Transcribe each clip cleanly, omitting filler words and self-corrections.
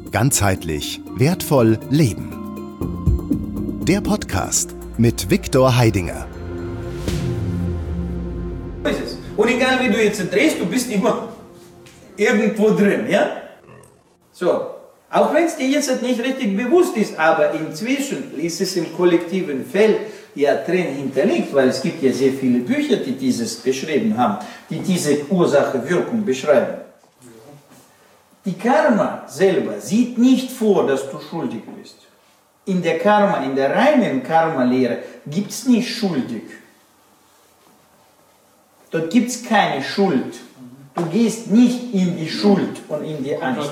Ganzheitlich wertvoll leben. Der Podcast mit Viktor Heidinger. Und egal wie du jetzt drehst, du bist immer irgendwo drin, ja? So, auch wenn es dir jetzt nicht richtig bewusst ist, aber inzwischen ist es im kollektiven Feld ja drin hinterlegt, weil es gibt ja sehr viele Bücher, die dieses beschrieben haben, die diese Ursache-Wirkung beschreiben. Die Karma selber sieht nicht vor, dass du schuldig bist. In der Karma, in der reinen Karma-Lehre gibt es nicht schuldig. Dort gibt es keine Schuld. Du gehst nicht in die Schuld und in die Angst.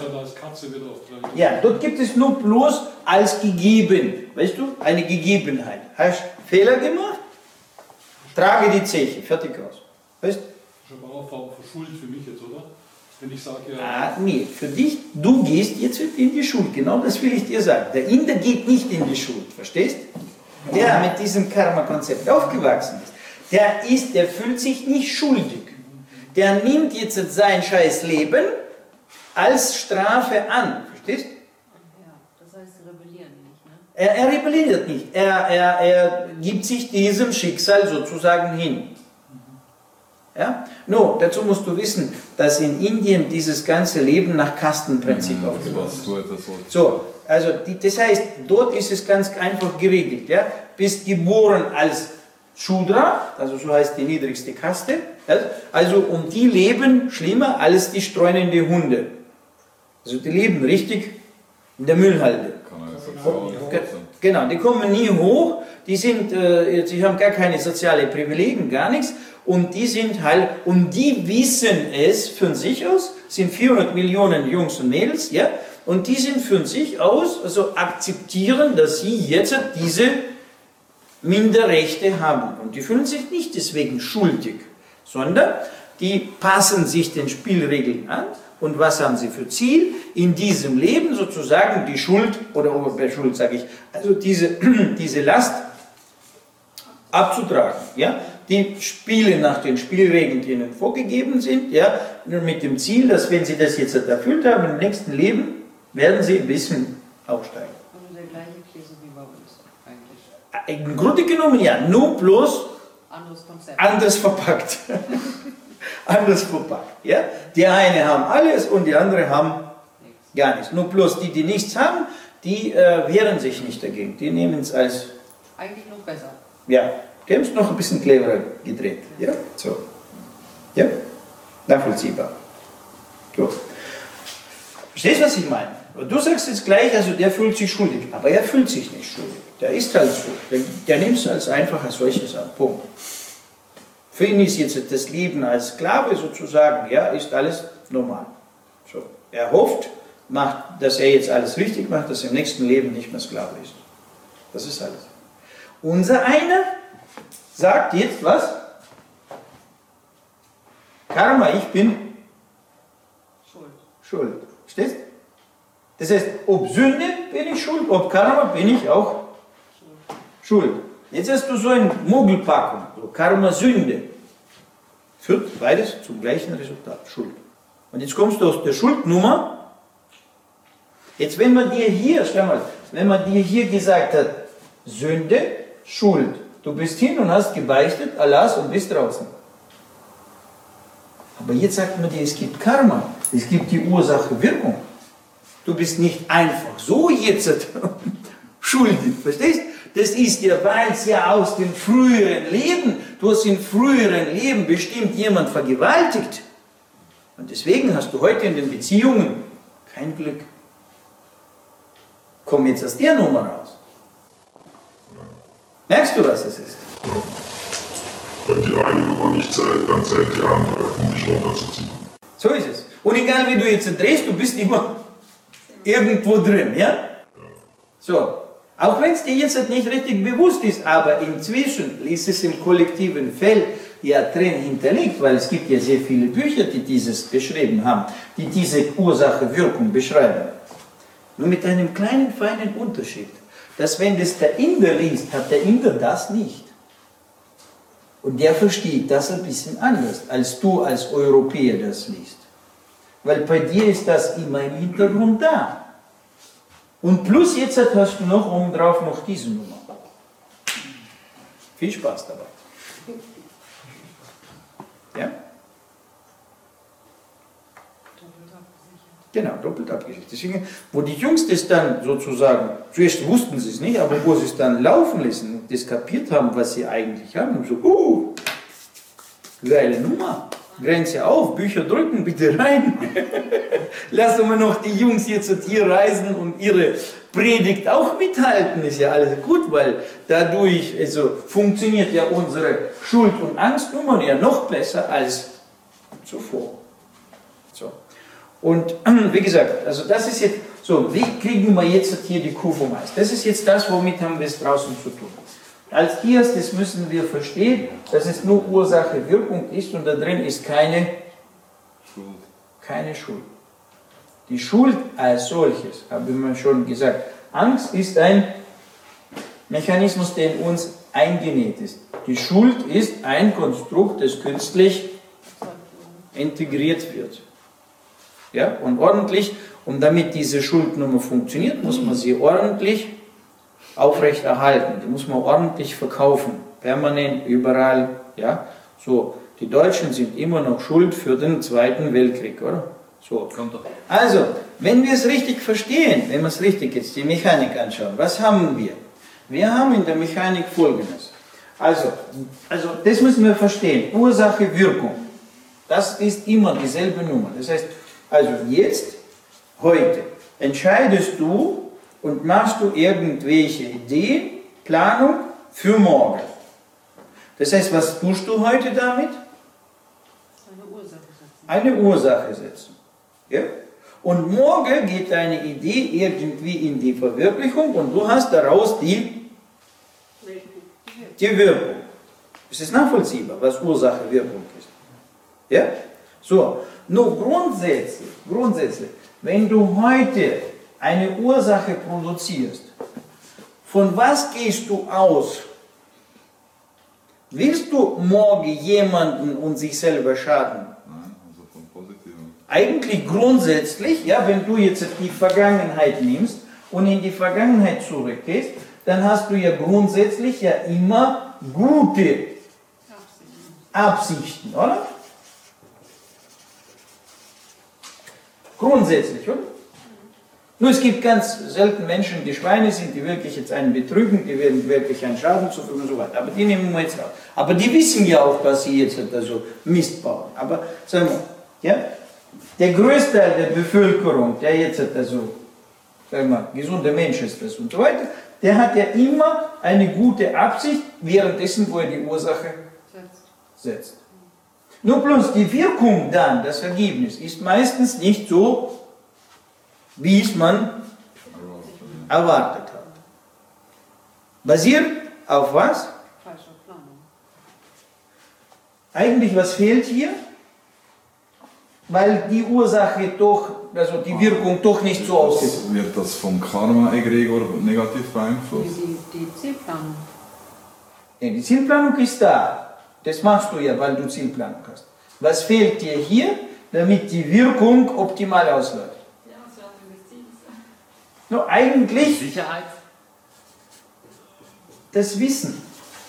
Ja, dort gibt es nur bloß als gegeben. Weißt du, eine Gegebenheit. Hast Fehler gemacht? Trage die Zeche, fertig aus. Weißt du? Das ist aber auch eine Form von Schuld für mich jetzt, oder? Wenn ich sage, ja. Nee, für dich, du gehst jetzt in die Schuld. Genau das will ich dir sagen. Der Inder geht nicht in die Schuld, verstehst? Der mit diesem Karma-Konzept aufgewachsen ist. Der fühlt sich nicht schuldig. Der nimmt jetzt sein scheiß Leben als Strafe an. Verstehst? Ja, das heißt, sie rebellieren nicht, ne? Er rebelliert nicht. Er gibt sich diesem Schicksal sozusagen hin. Ja? No, dazu musst du wissen, dass in Indien dieses ganze Leben nach Kastenprinzip aufgebaut ist. So, also das heißt, dort ist es ganz einfach geregelt. Ja? Bist geboren als Shudra, also so heißt die niedrigste Kaste. Ja? Also um die leben schlimmer als die streunenden Hunde. Also die leben richtig in der Müllhalde. Genau, die kommen nie hoch, die haben gar keine sozialen Privilegien, gar nichts. Und die sind halt, und die wissen es von sich aus, sind 400 Millionen Jungs und Mädels, ja, und die sind von sich aus, also akzeptieren, dass sie jetzt diese Minderrechte haben. Und die fühlen sich nicht deswegen schuldig, sondern die passen sich den Spielregeln an. Und was haben sie für Ziel? In diesem Leben sozusagen die Schuld, oder bei Schuld sage ich, also diese Last abzutragen, ja. Die spielen nach den Spielregeln, die ihnen vorgegeben sind, ja, nur mit dem Ziel, dass wenn sie das jetzt erfüllt haben, im nächsten Leben werden sie ein bisschen aufsteigen. Also der gleiche Käse wie bei uns eigentlich. Im Grunde genommen ja, nur bloß anderes Konzept. Anders verpackt. Anders verpackt, ja. Die eine haben alles und die andere haben gar nichts. Nur bloß die nichts haben, die wehren sich nicht dagegen. Die nehmen es als... Eigentlich noch besser. Ja. Die haben es noch ein bisschen cleverer gedreht. Ja, so. Ja, nachvollziehbar. So. Verstehst du, was ich meine? Du sagst jetzt gleich, also der fühlt sich schuldig. Aber er fühlt sich nicht schuldig. Der ist halt so. Der nimmt es als einfach als solches an. Punkt. Für ihn ist jetzt das Leben als Sklave sozusagen, ja, ist alles normal. So. Er hofft, dass er jetzt alles richtig macht, dass er im nächsten Leben nicht mehr Sklave ist. Das ist alles. Unser einer sagt jetzt was? Karma, ich bin Schuld. Verstehst? Das heißt, ob Sünde bin ich schuld, ob Karma bin ich auch schuld. Jetzt hast du so eine Mogelpackung, so Karma-Sünde. Führt beides zum gleichen Resultat, Schuld. Und jetzt kommst du aus der Schuldnummer. Jetzt, wenn man dir hier gesagt hat, Sünde, Schuld. Du bist hin und hast gebeichtet, Allahs, und bist draußen. Aber jetzt sagt man dir, es gibt Karma, es gibt die Ursache-Wirkung. Du bist nicht einfach so jetzt schuldig, verstehst? Das ist ja, weil es ja aus dem früheren Leben, du hast im früheren Leben bestimmt jemand vergewaltigt. Und deswegen hast du heute in den Beziehungen kein Glück. Komm jetzt aus der Nummer raus. Merkst du, was es ist? Wenn die eine Nummer nicht zählt, dann zählt die andere, um dich runterzuziehen. So ist es. Und egal wie du jetzt drehst, du bist immer irgendwo drin, ja? So. Auch wenn es dir jetzt nicht richtig bewusst ist, aber inzwischen ist es im kollektiven Feld ja drin hinterlegt, weil es gibt ja sehr viele Bücher, die dieses beschrieben haben, die diese Ursache-Wirkung beschreiben. Nur mit einem kleinen, feinen Unterschied. Dass wenn das der Inder liest, hat der Inder das nicht. Und der versteht das ein bisschen anders, als du als Europäer das liest. Weil bei dir ist das immer im Hintergrund da. Und plus jetzt hast du noch obendrauf noch diese Nummer. Viel Spaß dabei. Ja? Genau, doppelt abgesichert. Deswegen, wo die Jungs das dann sozusagen, zuerst wussten sie es nicht, aber wo sie es dann laufen lassen und das kapiert haben, was sie eigentlich haben, und so, geile Nummer, Grenze auf, Bücher drücken, bitte rein. Lassen wir noch die Jungs jetzt hier reisen und ihre Predigt auch mithalten, ist ja alles gut, weil dadurch funktioniert ja unsere Schuld- und Angstnummer ja noch besser als zuvor. So. Und wie gesagt, also das ist jetzt so, wie kriegen wir jetzt hier die Kuh vom Eis? Das ist jetzt das, womit haben wir es draußen zu tun. Als erstes müssen wir verstehen, dass es nur Ursache-Wirkung ist und da drin ist keine Schuld. Die Schuld als solches, habe ich mal schon gesagt, Angst ist ein Mechanismus, der in uns eingenäht ist. Die Schuld ist ein Konstrukt, das künstlich integriert wird. Ja, und ordentlich, und damit diese Schuldnummer funktioniert, muss man sie ordentlich aufrechterhalten. Die muss man ordentlich verkaufen, permanent, überall. Ja? So, die Deutschen sind immer noch schuld für den Zweiten Weltkrieg, oder? So. Also, wenn wir es richtig verstehen, wenn wir es richtig jetzt die Mechanik anschauen, was haben wir? Wir haben in der Mechanik Folgendes. Also das müssen wir verstehen. Ursache, Wirkung. Das ist immer dieselbe Nummer. Das heißt, also jetzt, heute, entscheidest du und machst du irgendwelche Ideen, Planung für morgen. Das heißt, was tust du heute damit? Eine Ursache setzen. Ja? Und morgen geht deine Idee irgendwie in die Verwirklichung und du hast daraus die Wirkung. Ist es nachvollziehbar, was Ursache-Wirkung ist? Ja? So, nur grundsätzlich, wenn du heute eine Ursache produzierst, von was gehst du aus? Willst du morgen jemanden und sich selber schaden? Nein, also vom Positiven. Eigentlich grundsätzlich, ja, wenn du jetzt die Vergangenheit nimmst und in die Vergangenheit zurückgehst, dann hast du ja grundsätzlich ja immer gute Absichten, oder? Grundsätzlich, oder? Nur es gibt ganz selten Menschen, die Schweine sind, die wirklich jetzt einen betrügen, die werden wirklich einen Schaden zufügen und so weiter. Aber die nehmen wir jetzt raus. Aber die wissen ja auch, dass sie jetzt also Mist bauen. Aber sagen wir, ja, der größte Teil der Bevölkerung, der jetzt also, sagen wir, gesunder Mensch ist das und so weiter, der hat ja immer eine gute Absicht, währenddessen, wo er die Ursache setzt. Nur bloß die Wirkung dann, das Ergebnis, ist meistens nicht so, wie es man erwartet hat. Basiert auf was? Falsche Planung. Eigentlich, was fehlt hier? Weil die Ursache doch, also die Wirkung doch nicht so aussieht. Wird das vom Karma-Egregor negativ beeinflusst? Die Zielplanung. Ja, die Zielplanung ist da. Das machst du ja, weil du Zielplanung hast. Was fehlt dir hier, damit die Wirkung optimal ausläuft? Nur eigentlich Sicherheit. das Wissen.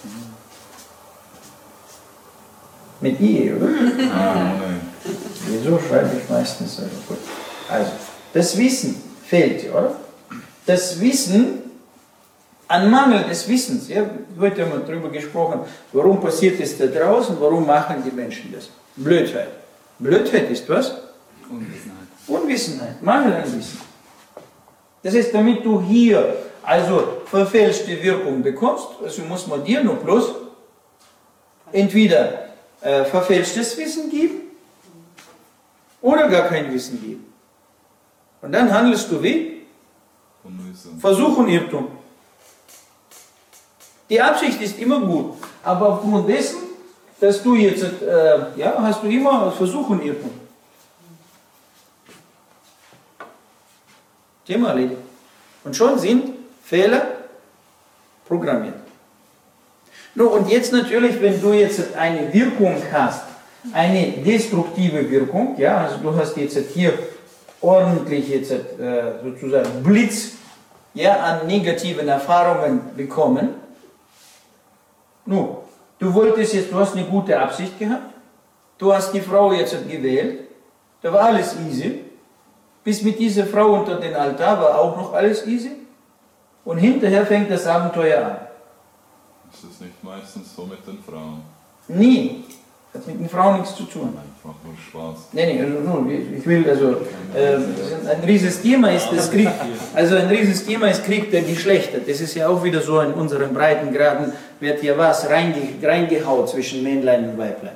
Mit I, oder? Nein. Wieso schreibe ich meistens so gut? Also, das Wissen fehlt dir, oder? Das Wissen, an Mangel des Wissens, ja, heute haben wir darüber gesprochen, warum passiert es da draußen, warum machen die Menschen das? Blödheit. Blödheit ist was? Unwissenheit. Unwissenheit, Mangel an Wissen. Das heißt, damit du hier also verfälschte Wirkung bekommst, also muss man dir nur bloß entweder verfälschtes Wissen geben oder gar kein Wissen geben. Und dann handelst du wie? Versuch und Irrtum. Die Absicht ist immer gut, aber aufgrund dessen, dass du jetzt, hast du immer Versuch und Irrtum. Thema erledigt. Und schon sind Fehler programmiert. No, und jetzt natürlich, wenn du jetzt eine Wirkung hast, eine destruktive Wirkung, ja, also du hast jetzt hier ordentlich jetzt sozusagen Blitz ja, an negativen Erfahrungen bekommen. Nun, du wolltest jetzt, du hast eine gute Absicht gehabt, du hast die Frau jetzt gewählt, da war alles easy, bis mit dieser Frau unter den Altar war auch noch alles easy und hinterher fängt das Abenteuer an. Ist das nicht meistens so mit den Frauen? Nie. Hat mit den Frauen nichts zu tun. Einfach nur Spaß. Nee, ich will, ein rieses Thema ist das Krieg, ein rieses Thema ist Krieg der Geschlechter. Das ist ja auch wieder so, in unseren Breitengraden wird ja was reingehaut zwischen Männlein und Weiblein.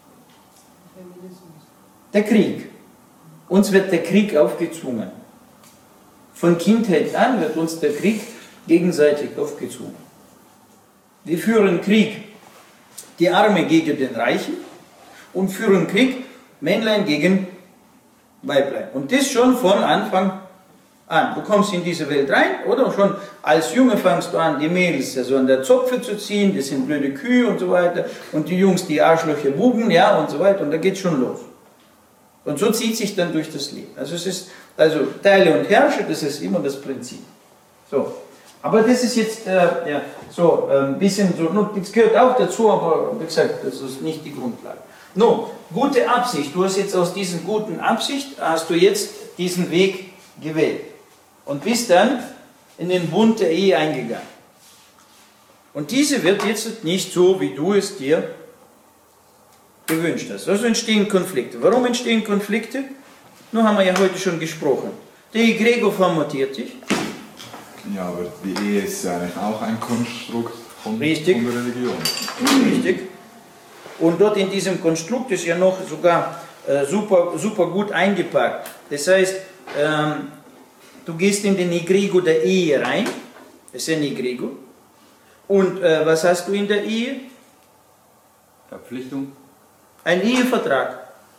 Der Krieg. Uns wird der Krieg aufgezwungen. Von Kindheit an wird uns der Krieg gegenseitig aufgezwungen. Wir führen Krieg, die Arme gegen den Reichen, und führen Krieg, Männlein gegen Weiblein. Und das schon von Anfang an. Du kommst in diese Welt rein, oder? Schon als Junge fangst du an, die Mädels also an der Zopfe zu ziehen, das sind blöde Kühe und so weiter, und die Jungs, die Arschlöcher Buben, ja, und so weiter, und da geht schon los. Und so zieht sich dann durch das Leben. Also es ist, Teile und Herrsche, das ist immer das Prinzip. So. Aber das ist jetzt, ein bisschen so, das gehört auch dazu, aber wie gesagt, das ist nicht die Grundlage. Nun, gute Absicht, du hast jetzt aus dieser guten Absicht, hast du jetzt diesen Weg gewählt. Und bist dann in den Bund der Ehe eingegangen. Und diese wird jetzt nicht so, wie du es dir gewünscht hast. Also entstehen Konflikte. Warum entstehen Konflikte? Nun haben wir ja heute schon gesprochen. Der Egregor formatiert dich. Ja, aber die Ehe ist ja eigentlich auch ein Konstrukt von der Religion. Richtig. Und dort in diesem Konstrukt ist ja noch sogar super gut eingepackt. Das heißt, du gehst in den Egregor der Ehe rein. Das ist ein Egregor. Und was hast du in der Ehe? Verpflichtung. Ein Ehevertrag.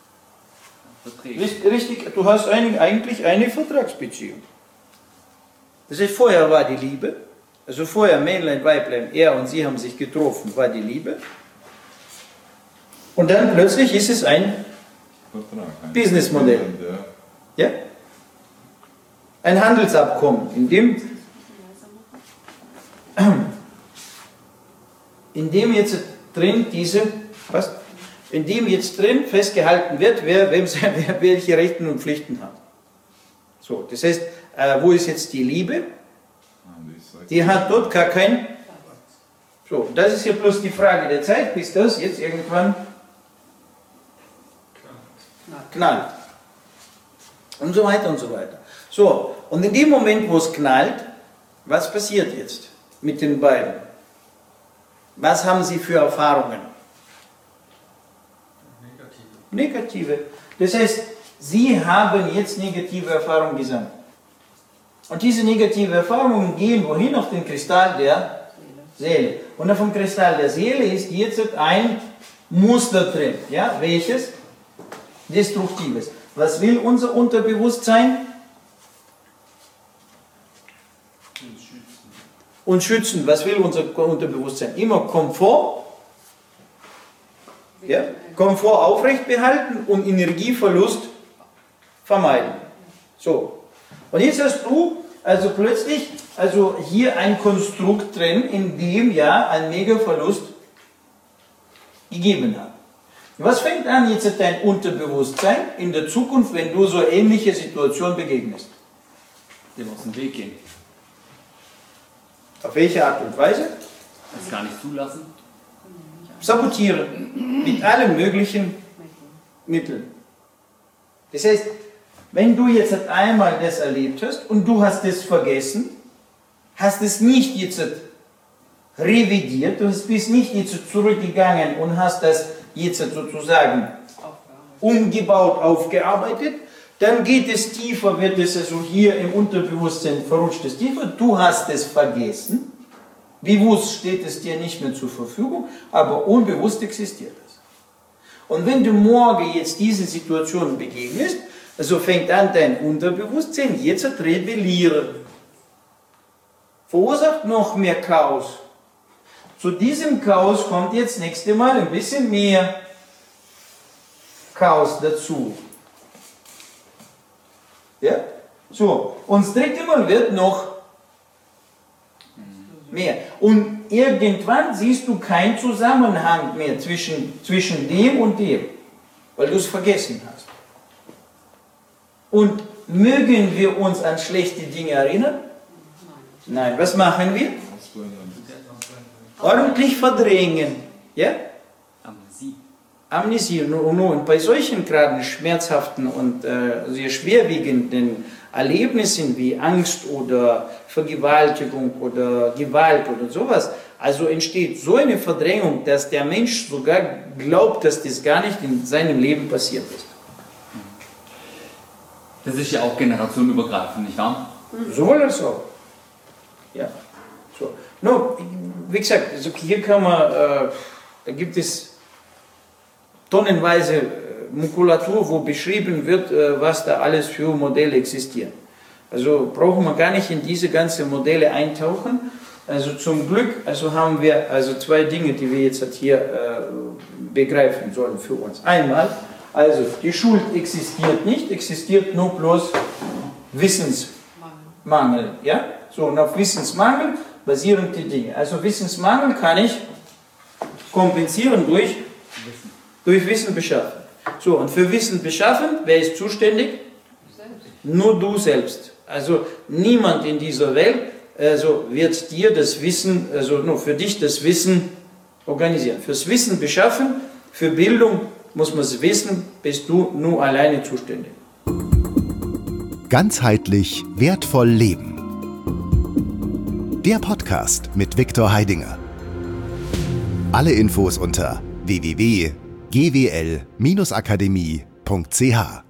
Richtig, du hast eigentlich eine Vertragsbeziehung. Das heißt, vorher war die Liebe, also vorher Männlein, Weiblein, er und sie haben sich getroffen, war die Liebe. Und dann plötzlich ist es ein Businessmodell. Ja? Ein Handelsabkommen, in dem jetzt drin festgehalten wird, wer welche Rechte und Pflichten hat. So, das heißt, wo ist jetzt die Liebe? Die hat dort gar kein. So, das ist ja bloß die Frage der Zeit, bis das jetzt irgendwann knallt. Und so weiter und so weiter. So, und in dem Moment, wo es knallt, was passiert jetzt mit den beiden? Was haben sie für Erfahrungen? Negative. Das heißt, sie haben jetzt negative Erfahrungen gesammelt. Und diese negative Erfahrungen gehen wohin? Auf den Kristall der Seele. Und auf dem Kristall der Seele ist jetzt ein Muster drin. Ja? Welches? Destruktives. Was will unser Unterbewusstsein? Uns schützen. Was will unser Unterbewusstsein? Immer Komfort. Ja? Komfort aufrecht behalten und Energieverlust vermeiden. So. Und jetzt hast du also plötzlich hier ein Konstrukt drin, in dem ja ein Megaverlust gegeben hat. Was fängt an jetzt dein Unterbewusstsein in der Zukunft, wenn du so ähnliche Situationen begegnest? Dem aus dem Weg gehen. Auf welche Art und Weise? Das gar nicht zulassen. Sabotieren. Mit allen möglichen Mitteln. Das heißt, wenn du jetzt einmal das erlebt hast und du hast es vergessen, hast es nicht jetzt revidiert, du bist nicht jetzt zurückgegangen und hast das jetzt sozusagen umgebaut, aufgearbeitet, dann geht es tiefer, wird es also hier im Unterbewusstsein verrutscht es tiefer, du hast es vergessen, bewusst steht es dir nicht mehr zur Verfügung, aber unbewusst existiert es. Und wenn du morgen jetzt diese Situation begegnest, also fängt an dein Unterbewusstsein jetzt zu rebellieren. Verursacht noch mehr Chaos. Zu diesem Chaos kommt jetzt nächste Mal ein bisschen mehr Chaos dazu. Ja? So, und das dritte Mal wird noch mehr. Und irgendwann siehst du keinen Zusammenhang mehr zwischen dem und dem, weil du es vergessen hast. Und mögen wir uns an schlechte Dinge erinnern? Nein. Was machen wir? Ordentlich verdrängen. Ja? Amnesie. Und bei solchen gerade schmerzhaften und sehr schwerwiegenden Erlebnissen wie Angst oder Vergewaltigung oder Gewalt oder sowas, also entsteht so eine Verdrängung, dass der Mensch sogar glaubt, dass das gar nicht in seinem Leben passiert ist. Das ist ja auch generationenübergreifend, nicht wahr? Sowohl als auch. Ja. So. No, wie gesagt, also hier kann man, da gibt es tonnenweise Makulatur, wo beschrieben wird, was da alles für Modelle existieren. Also brauchen wir gar nicht in diese ganzen Modelle eintauchen. Also zum Glück haben wir zwei Dinge, die wir jetzt hier begreifen sollen für uns. Einmal, also die Schuld existiert nicht, existiert nur bloß Wissensmangel. Ja? So, und auf Wissensmangel basieren die Dinge. Also Wissensmangel kann ich kompensieren durch Wissen beschaffen. So, und für Wissen beschaffen, wer ist zuständig? Nur du selbst. Also niemand in dieser Welt wird dir das Wissen, nur für dich das Wissen organisieren. Fürs Wissen beschaffen, für Bildung muss man es wissen, bist du nur alleine zuständig. Ganzheitlich wertvoll leben. Der Podcast mit Viktor Heidinger. Alle Infos unter www.gwl-akademie.ch